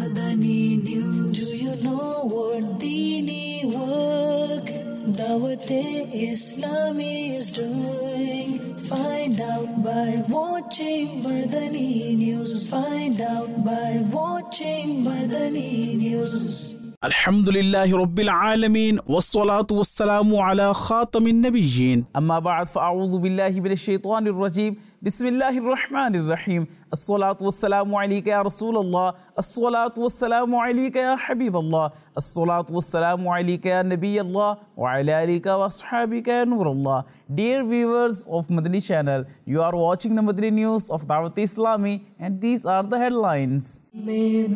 Madani News. Do you know what Dini work Dawat-e-Islami is doing? Find out by watching Madani News. Find out by watching Madani News. Alhamdulillahi Rabbil Alameen wassalatu wassalamu ala khatamin nabiyyin amma ba'd fa'a'udhu billahi minash shaitanir rajim bismillahir rahmanir rahim as-salatu wassalamu alayka ya Rasulallah as-salatu wassalamu alayka ya Habiballah as-salatu wassalamu alayka ya Nabiyallah wa ala alika wa ashabika ya Nurallah. Dear viewers of Madani channel, you are watching the Madani News of Dawat-e-Islami and these are the headlines. May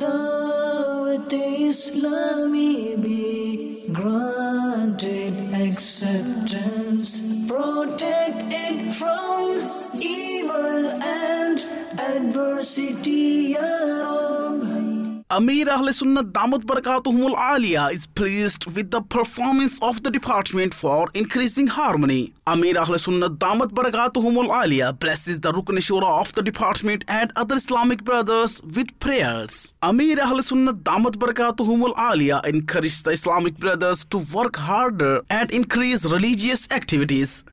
Dawat-e-Islami be granted acceptance, protect it from evil and adversity, Ya Rabb. Amir Ahle Sunnat Damat Barakatuhumul Aliyah is pleased with the performance of the department for increasing harmony. Amir Ahle Sunnat Damat Barakatuhumul Aliyah blesses the Rukn Shura of the department and other Islamic brothers with prayers. Amir Ahle Sunnat Damat Barakatuhumul Aliyah encourages the Islamic brothers to work harder and increase religious activities.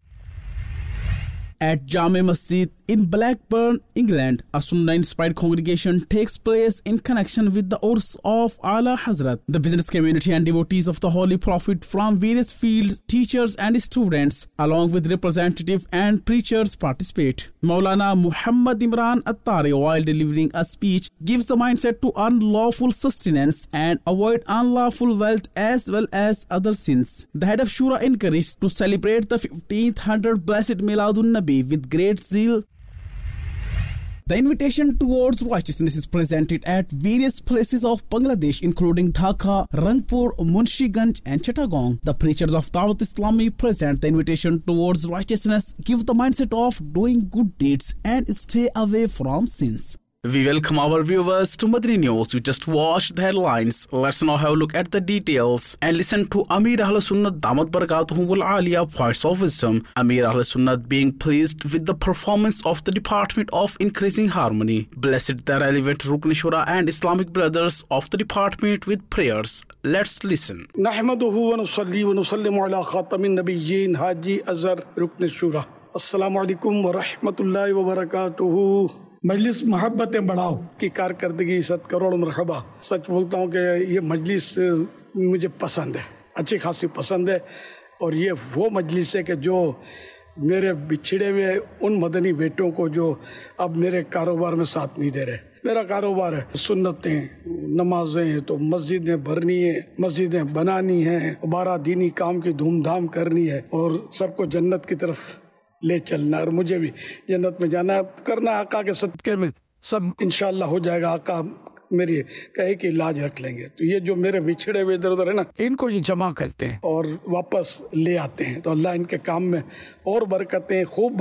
At Jame Masjid in Blackburn, England, a Sunnah-inspired congregation takes place in connection with the Urs of Ala Hazrat. The business community and devotees of the Holy Prophet from various fields, teachers and students, along with representatives and preachers participate. Maulana Muhammad Imran Attari, while delivering a speech, gives the mindset to earn lawful sustenance and avoid unlawful wealth as well as other sins. The head of Shura encouraged to celebrate the 1500 Blessed Miladun Nabi with great zeal. The invitation towards righteousness is presented at various places of Bangladesh, including Dhaka, Rangpur, Munshiganj, and Chittagong. The preachers of Dawat-e-Islami present the invitation towards righteousness, give the mindset of doing good deeds, and stay away from sins. We welcome our viewers to Madani News. We just watched the headlines. Let's now have a look at the details and listen to Amir Ahle Sunnat Damat Barakatuhumul Aliyah voice of wisdom. Amir Ahle Sunnat being pleased with the performance of the Department of Increasing Harmony, blessed the relevant Rukn Shura and Islamic brothers of the department with prayers. Let's listen. Nahmaduhu wa nusalli wa nusallimu ala khatamin nabiyyin Haji Azhar Rukn Shura. Assalamu alaikum wa rahmatullahi wa barakatuhu. मजलिस मोहब्बतें बढ़ाओ की कारकर्दगी सत करोड़ मरहबा। सच बोलता हूँ कि ये मजलिस मुझे पसंद है, अच्छी खासी पसंद है। और ये वो मजलिस है कि जो मेरे बिछड़े हुए उन मदनी बेटों को जो अब मेरे कारोबार में साथ नहीं दे रहे। मेरा कारोबार है सुन्नतें, नमाजें हैं तो मस्जिदें भरनी है, मस्जिदें बनानी है, 12 दीनी काम की धूमधाम करनी है और सबको जन्नत की तरफ ले चलना और मुझे भी जन्नत में जाना करना। आका के सदके में सब इंशाल्लाह हो जाएगा। आका मेरी कहे कि इलाज रख लेंगे। तो ये जो मेरे बिछड़े हुए इधर उधर है ना, इनको ये जमा करते हैं और वापस ले आते हैं। तो अल्लाह इनके काम में और बरकतें, खूब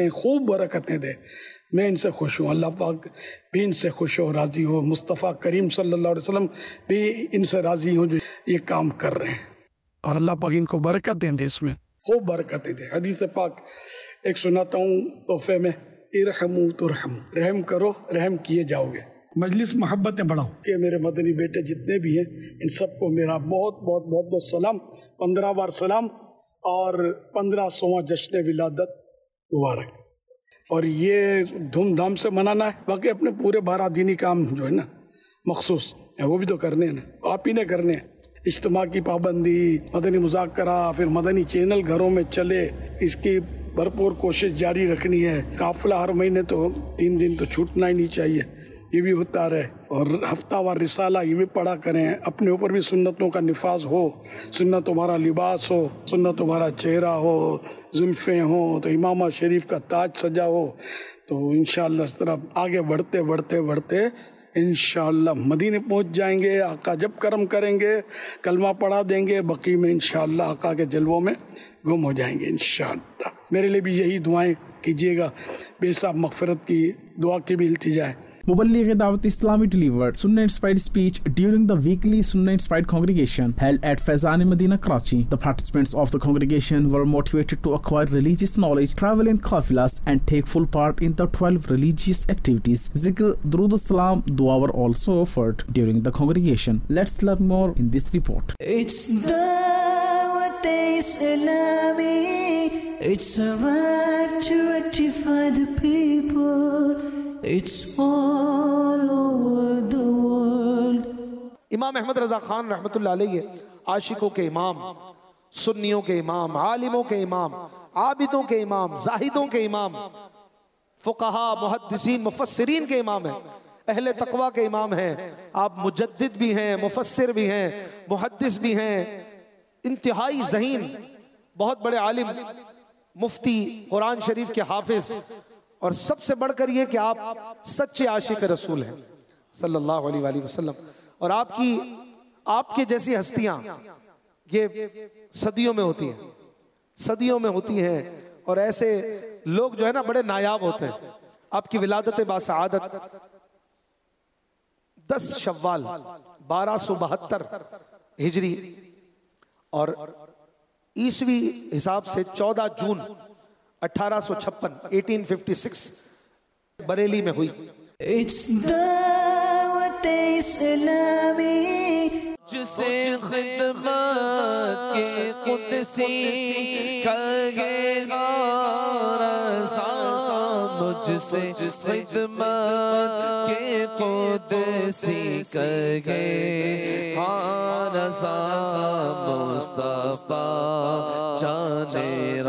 बरकतें दे। मैं इनसे खुश हूँ, अल्लाह पाक भी इनसे खुश हो, राजी हो। मुस्तफ़ा करीम सल्लल्लाहु अलैहि वसल्लम भी इनसे राजी हो जो ये काम कर रहे हैं। और अल्लाह पाक इनको बरकत दें, इसमें खूब बरकतें दे। हदीस पाक एक सुनाता हूँ तोहफे में, इरहमू तुरहमू, रहम करो रहम किए जाओगे। मजलिस मोहब्बतें बढ़ाओ के मेरे मदनी बेटे जितने भी हैं इन सबको मेरा बहुत सलाम, 15 बार सलाम और 1500वां जश्न विलादत मुबारक। और ये धूमधाम से मनाना है। बाकी अपने पूरे 12 दीनी काम जो है ना मखसूस है वो भी तो करने हैं ना, आप ही ने करने हैं। इज्तिमा की पाबंदी, मदनी मुज़ाकरा, फिर मदनी चैनल घरों में चले, इसकी भरपूर कोशिश जारी रखनी है। काफिला हर महीने तो 3 दिन तो छूटना ही नहीं चाहिए, ये भी होता रहे। और हफ्तावार रिसाला ये भी पढ़ा करें। अपने ऊपर भी सुन्नतों का निफाज हो, सुन्नत तुम्हारा लिबास हो, सुन्नत तुम्हारा चेहरा हो, जुल्फ़ें हो तो इमामा शरीफ का ताज सजा हो। तो इंशाअल्लाह इस तरह आगे बढ़ते इंशाअल्लाह मदीने पहुंच जाएंगे। आका जब करम करेंगे कलमा पढ़ा देंगे, बकी में इंशाअल्लाह आका के जलवों में गुम हो जाएंगे इंशाअल्लाह। मेरे लिए भी यही दुआएं कीजिएगा, बेसाब मगफिरत की दुआ की भी इल्तिजा है। Muballigh Dawat Islami delivered Sunnah-inspired speech during the weekly Sunnah-inspired congregation held at Faizan Medina, Karachi. The participants of the congregation were motivated to acquire religious knowledge, travel in qafilas, and take full part in the 12 religious activities. Zikr, Durud Salam, Dua were also offered during the congregation. Let's learn more in this report. It's Dawat Islami. It's a right to rectify the people. It's all over the world. इमाम अहमद रज़ा खान रहमतुल्लाह अलैहि आशिकों के इमाम, सुन्नियों के इमाम, आलिमों के इमाम, आबिदों के इमाम, जाहिदों के इमाम, फुक़हा, मुहद्दिसीन, मुफस्सिरीन के इमाम हैं, अहले तक़वा के इमाम हैं। आप मुजद्दिद भी हैं, मुफस्सिर भी हैं, मुहद्दिस भी हैं, इंतहाई ज़हीन, बहुत बड़े आलिम, मुफ्ती, कुरान शरीफ के हाफिज, और सबसे बढ़कर ये कि आप सच्चे आशिक रसूल हैं सल्लल्लाहु अलैहि वसल्लम। और आपके जैसी हस्तियां ये सदियों में होती हैं, सदियों में होती हैं। और ऐसे लोग जो है ना बड़े नायाब होते हैं। आपकी विलादत बासआदत 10 शव्वाल 1272 हिजरी और ईसवी हिसाब से 14 जून 1856 बरेली में हुई। जिसे खिदमत के कुदसी कहेगा रज़ा, मुझसे खिदमत के कुदसी कहेगा रज़ा, मुस्तफा जाने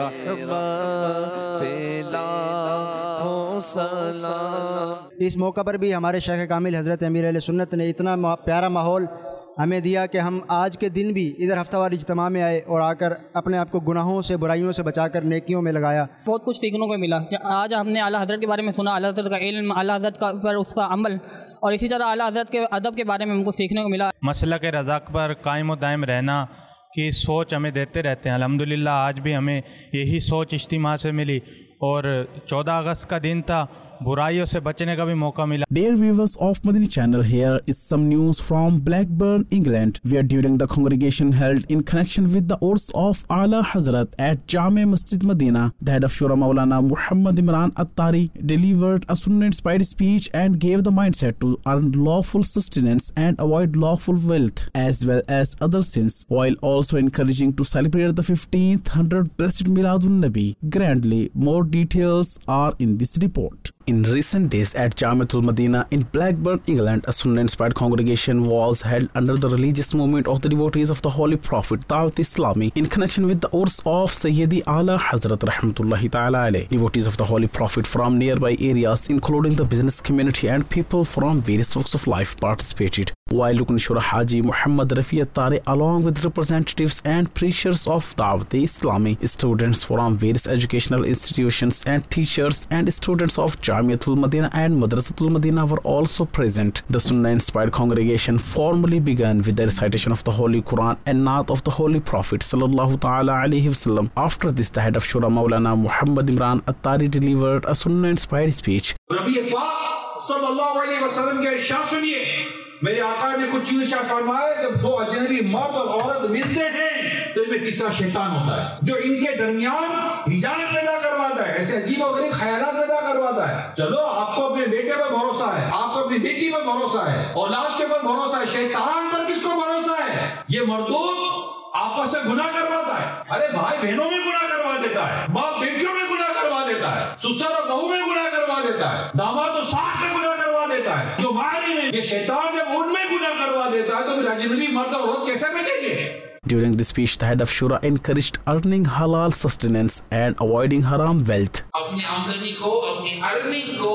रहमत पेला हो सलाम। इस मौका पर भी हमारे शेख कामिल हज़रत अमीर अहले सुन्नत ने इतना प्यारा माहौल हमें दिया कि हम आज के दिन भी इधर हफ्तावार इज्तिमा में आए और आकर अपने आप को गुनाहों से, बुराइयों से बचाकर नेकियों में लगाया। बहुत कुछ सीखने को मिला कि आज हमने आला हज़रत के बारे में सुना, आला हज़रत का इल्म, आला हज़रत का पर उसका अमल, और इसी तरह आला हज़रत के अदब के बारे में हमको सीखने को मिला। मसलक रज़ाक पर कायम व दायम रहना की सोच हमें देते रहते हैं। अल्हम्दुलिल्लाह आज भी हमें यही सोच इज्तिमा से मिली और 14 अगस्त का दिन था, बुराइयों से बचने का भी मौका मिला। Dear viewers of Madani channel, here is some news from Blackburn, England, where during the congregation held in connection with the Urs of Ala Hazrat at Jame Masjid Medina, the head of Shura Maulana Muhammad Imran Attari delivered a Sunnah-inspired speech and gave the mindset to earn lawful sustenance and avoid lawful wealth as well as other sins, while also encouraging to celebrate the 1500 Blessed Miladun Nabi grandly. More details are in this report. In recent days at Jamiatul Medina in Blackburn, England, a Sunnah-inspired congregation was held under the religious movement of the devotees of the Holy Prophet Dawat Islami in connection with the Urs of Sayyidi Ala Hazrat Rahmatullahi Ta'ala alayh. Devotees of the Holy Prophet from nearby areas, including the business community and people from various walks of life, participated. While Rukn Shura Haji Muhammad Rafi Attari, along with representatives and preachers of Dawat Islami, students from various educational institutions and teachers and students of Jamiatul Medina and Madrasatul Medina were also present. The Sunnah-inspired congregation formally began with the recitation of the Holy Quran and Naat of the Holy Prophet Sallallahu Ta'ala Alaihi Wasallam. After this, the head of Shura Maulana Muhammad Imran Attari delivered a Sunnah-inspired speech. मेरे आका ने कुछ चीज़ इरशाद फरमाया, जब दो अजनबी मर्द और औरत मिलते हैं तो इनमें तीसरा शैतान होता है जो इनके दरमियान हिजाब पैदा करवाता है, ऐसे अजीब और गरीब ख्यालात पैदा करवाता है। चलो आपको अपने बेटे पर भरोसा है, आपको अपनी बेटी पर भरोसा है, औलाद के पर भरोसा है, शैतान पर किसको भरोसा है? ये मर्दूद आपस में गुनाह करवाता है। अरे भाई बहनों में गुनाह करवा देता है, बाप बेटियों में गुनाह करवा देता है, ससुर और बहू में गुनाह करवा देता है, दामाद और सास में गुनाह करवा देता है। जो मारी में ये शैतान जब उनमें गुनाह करवा देता है तो फिर अजनबी मर्द और औरत कैसे बचेंगे? During the speech, the head of Shura encouraged earning halal sustenance and avoiding haram wealth. अपनी आमदनी को, अपनी अर्निंग को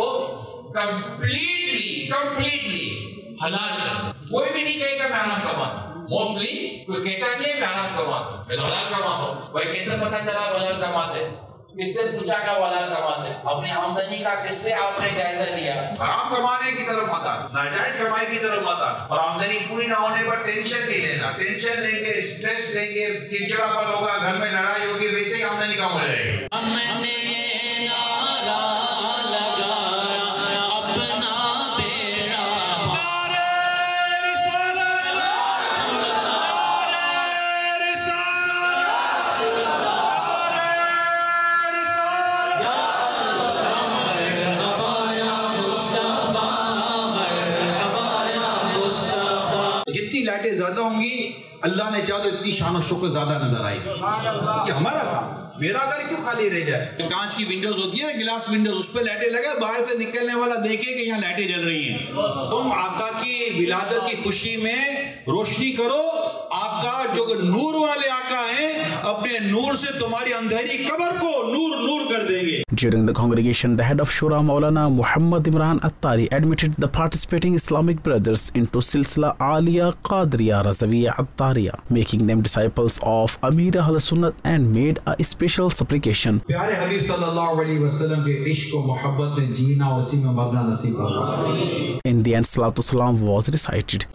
completely हलाल करो। कोई भी नहीं कहेगा मैं हराम कमाता। मोस्टली कोई कहता नहीं है मैं हराम कमाता, मैं हलाल कमाता हूँ। भाई कैसे पता चला हलाल कमाते? किससे पूछा का हलाल कमाते? अपनी आमदनी का किससे आपने जायजा लिया? हराम कमाने की तरफ मत आना, नाजायज कमाई की तरफ मत आना, और आमदनी पूरी ना होने पर टेंशन नहीं लेना। टेंशन लेंगे, स्ट्रेस लेंगे, चिड़चिड़ापन होगा, घर में लड़ाई होगी, वैसे ही आमदनी कम हो जाएगी। हमने ये नारा लगाया अपना जितनी लाइटें ज्यादा होंगी अल्लाह ने चाहा तो इतनी शान और शुक्र ज्यादा नजर आएगी। ये हमारा काम, मेरा घर क्यों खाली रह जाए। तो कांच की विंडोज होती है, गिलास विंडोज, उस पर लाइटें लगे, बाहर से निकलने वाला देखे कि यहाँ लाइटें जल रही हैं। तुम आका की विलादत की खुशी में रोशनी करो। आका जो नूर वाले आका हैं, अपने नूर से तुम्हारी अंधेरी कब्र को नूर नूर कर देंगे। During the congregation, the head of Shura Maulana Muhammad Imran Attari admitted the participating Islamic brothers into Silsila Aliya Qadriya Razawiya Attariya, making them disciples of Amir Ahl Sunnat and made a special supplication. प्यारे हबीब सल्लल्लाहु अलैहि वसल्लम के इश्क और मोहब्बत में जीना और उसी में मरना नसीब फरमा। In the end, Salatu Salam was recited.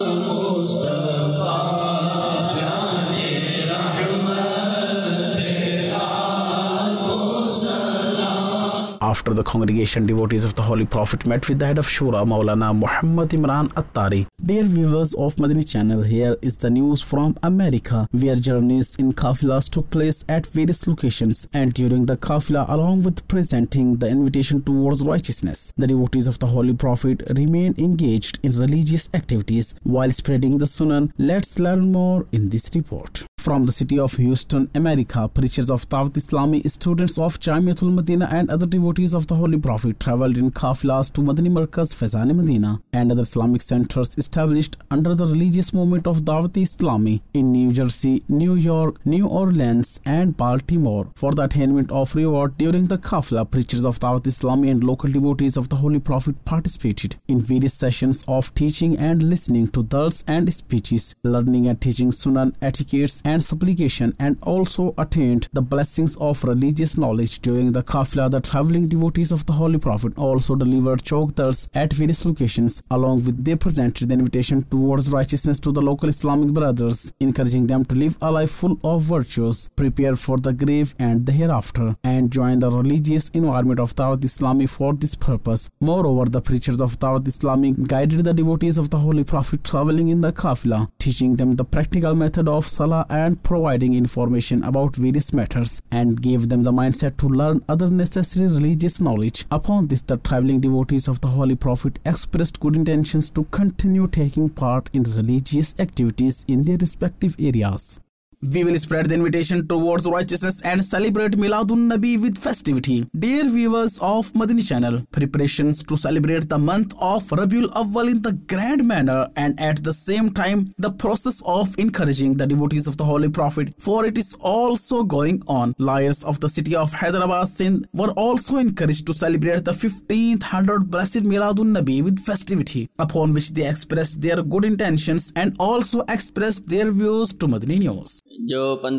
After the congregation, devotees of the Holy Prophet met with the head of Shura, Maulana Muhammad Imran Attari. Dear viewers of Madani channel, here is the news from America, where journeys in Kafilas took place at various locations, and during the Kafila, along with presenting the invitation towards righteousness, the devotees of the Holy Prophet remained engaged in religious activities while spreading the Sunan. Let's learn more in this report. From the city of Houston, America, preachers of Dawat Islami, students of Jamiatul Madina and other devotees of the Holy Prophet traveled in kafilas to Madani Markaz, Faizan Madina and other Islamic centers established under the religious movement of Dawat Islami in New Jersey, New York, New Orleans and Baltimore. For the attainment of reward during the kafila, preachers of Dawat Islami and local devotees of the Holy Prophet participated in various sessions of teaching and listening to dars and speeches, learning and teaching Sunan, etiquettes and supplication, and also attained the blessings of religious knowledge. During the kafila, the traveling devotees of the Holy Prophet also delivered chowk dars at various locations. Along with they presented the invitation towards righteousness to the local Islamic brothers, encouraging them to live a life full of virtues, prepare for the grave and the hereafter, and join the religious environment of Dawat Islami for this purpose. Moreover, the preachers of Dawat Islami guided the devotees of the Holy Prophet traveling in the kafila, teaching them the practical method of salah and providing information about various matters, and gave them the mindset to learn other necessary religious knowledge. Upon this, the traveling devotees of the Holy Prophet expressed good intentions to continue taking part in religious activities in their respective areas. We will spread the invitation towards righteousness and celebrate Miladun Nabi with festivity. Dear viewers of Madani channel, preparations to celebrate the month of Rabiul Awwal in the grand manner, and at the same time the process of encouraging the devotees of the Holy Prophet, for it is also going on. Lawyers of the city of Hyderabad, Sindh were also encouraged to celebrate the 1500 blessed Miladun Nabi with festivity, upon which they expressed their good intentions and also expressed their views to Madani News. जो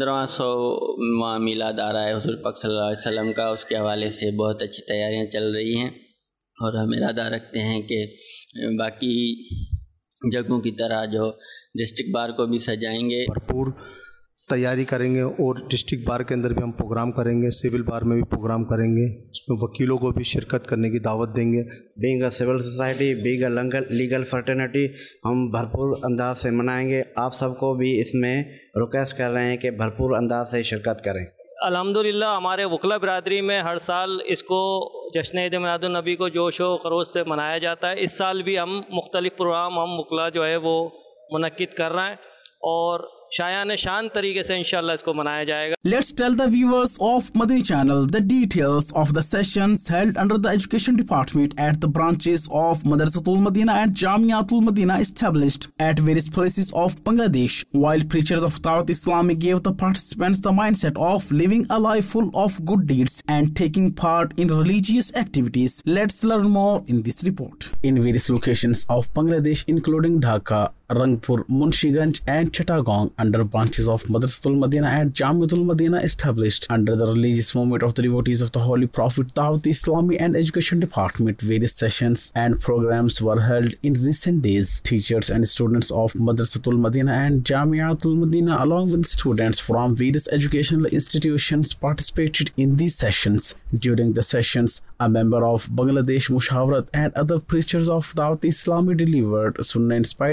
1500वां मीलाद आ रहा है हुज़ूर पाक सल्लल्लाहु अलैहि वसल्लम का, उसके हवाले से बहुत अच्छी तैयारियां चल रही हैं और हम इरादा रखते हैं कि बाकी जगहों की तरह जो डिस्ट्रिक्ट बार को भी सजाएंगे, भरपूर तैयारी करेंगे और डिस्ट्रिक्ट बार के अंदर भी हम प्रोग्राम करेंगे, सिविल बार में भी प्रोग्राम करेंगे, उसमें वकीलों को भी शिरकत करने की दावत देंगे। Being a civil society, being a legal fraternity, हम भरपूर अंदाज से मनाएंगे। आप सबको भी इसमें रिक्वेस्ट कर रहे हैं कि भरपूर अंदाज से शिरकत करें। अल्हम्दुलिल्लाह हमारे वकला बिरादरी में हर साल इसको जश्न ईद मिलादुन नबी को जोश व खरोश से मनाया जाता है। इस साल भी हम मुख्तलिफ प्रोग्राम हम वकला जो है वो मुनक्किद कर रहे हैं और शायान शान तरीके से इंशाअल्लाह इसको मनाया जाएगा। Let's tell the viewers of Madani channel the details of the sessions held under the Education Department at the branches of Madrasatul Madina and Jamiatul Madina established at various places of Bangladesh. While preachers of Dawat Islami gave the participants the mindset of living a life full of good deeds and taking part in religious activities. Let's learn more in this report. In various locations of Bangladesh, including Dhaka, Rangpur, Munshiganj and Chittagong, under branches of Madrasatul Madina and Jamiatul Madina established under the religious movement of the devotees of the Holy Prophet, Dawat Islami and Education Department, various sessions and programs were held in recent days. Teachers and students of Madrasatul Madina and Jamiatul Madina, along with students from various educational institutions, participated in these sessions. During the sessions, a member of Bangladesh Mushawarat and other preachers of Dawat Islami delivered Sunnah-inspired speeches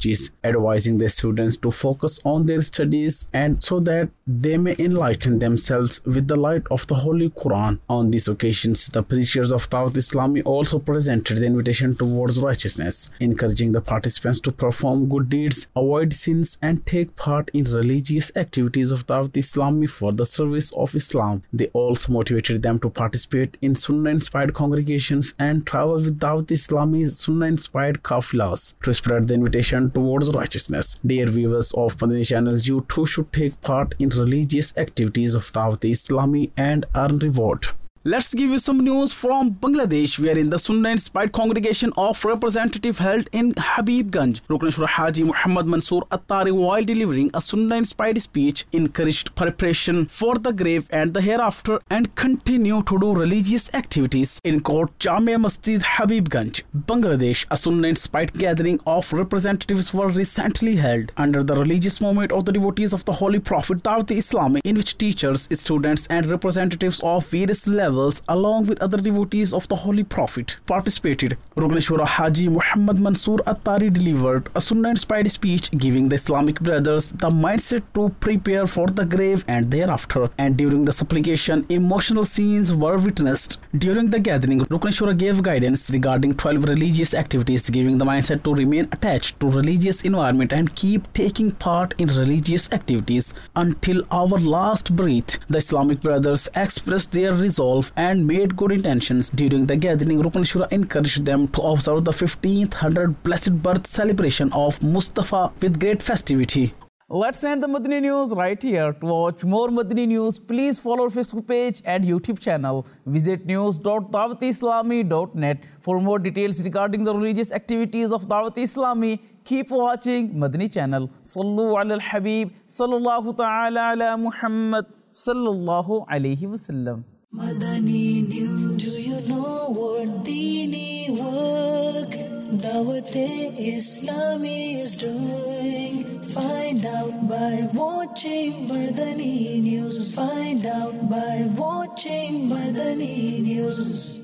activities, advising their students to focus on their studies and so that they may enlighten themselves with the light of the Holy Quran. On these occasions, the preachers of Dawat Islami also presented the invitation towards righteousness, encouraging the participants to perform good deeds, avoid sins, and take part in religious activities of Dawat Islami for the service of Islam. They also motivated them to participate in Sunnah-inspired congregations and travel with Dawat Islami's Sunnah-inspired kafilas to spread the invitation towards righteousness. Dear viewers of Madani Channel, you too should take part in religious activities of Dawat Islami and earn reward. Let's give you some news from Bangladesh, wherein the Sunnah-inspired congregation of representative held in Habibganj, Rukn Shura Haji Muhammad Mansoor Attari, while delivering a Sunnah-inspired speech, encouraged preparation for the grave and the hereafter and continue to do religious activities in Court Jamia Masjid Habibganj, Bangladesh. A Sunnah-inspired gathering of representatives were recently held under the religious movement of the devotees of the Holy Prophet Dawat Islami, in which teachers, students and representatives of various levels along with other devotees of the Holy Prophet participated. Rukn Shura Haji Muhammad Mansoor Attari delivered a Sunnah-inspired speech, giving the Islamic brothers the mindset to prepare for the grave and thereafter. And during the supplication, emotional scenes were witnessed. During the gathering, Rukn Shura gave guidance regarding 12 religious activities, giving the mindset to remain attached to religious environment and keep taking part in religious activities until our last breath. The Islamic brothers expressed their resolve and made good intentions. During the gathering, Rukn Shura encouraged them to observe the 1500 blessed birth celebration of Mustafa with great festivity. Let's end the Madani News right here. To watch more Madani News, please follow our Facebook page and YouTube channel. Visit news.dawatislami.net for more details regarding the religious activities of Dawat Islami. Keep watching Madani channel. Sallu ala al-Habib, sallallahu ta'ala ala Muhammad, sallallahu alayhi wasallam. Madani News. Do you know what Deeni work Dawat-e-Islami is doing? Find out by watching Madani News. Find out by watching Madani News.